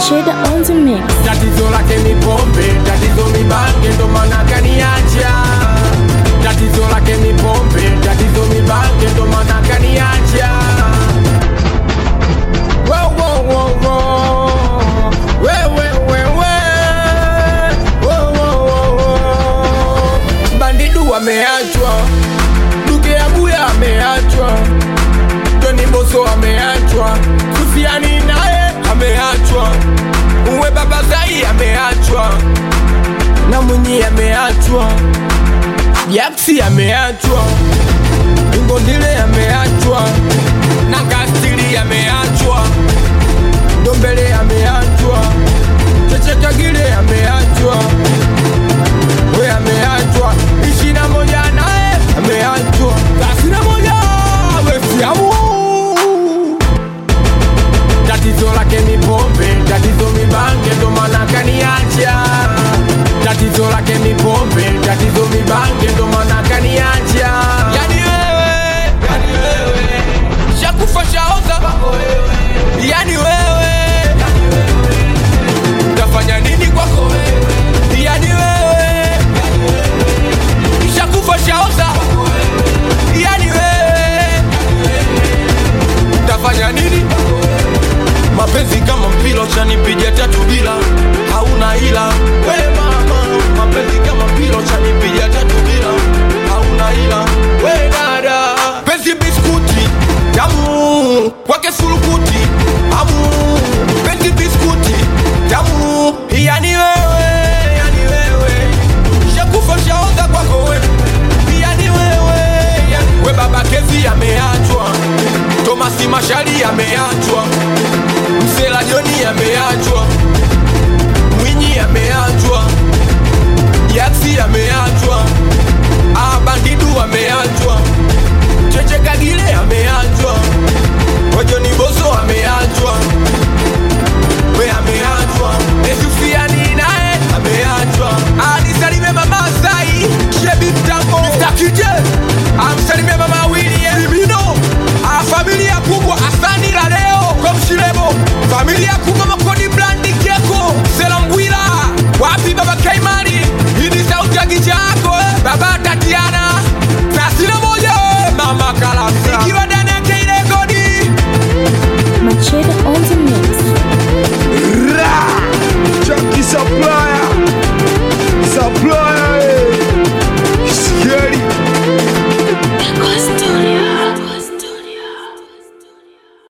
Cheda on the mix. Tatizo lake ni pombe, tatizo ni bange, ndo maana kaniacha. Tatizo lake ni pombe, tatizo ni bange, ndo maana kaniacha. Wow, wow, wow, wow. Bandidu ameachwa, Duke Abuya ameachwa, Tony Boso ameachwa, Sufiani naye ameachwa, Uwe Baba Zai ameachwa, na Munyi ameachwa, Yaksi ameachwa, Ngondile ameachwa, na Kastili ameachwa.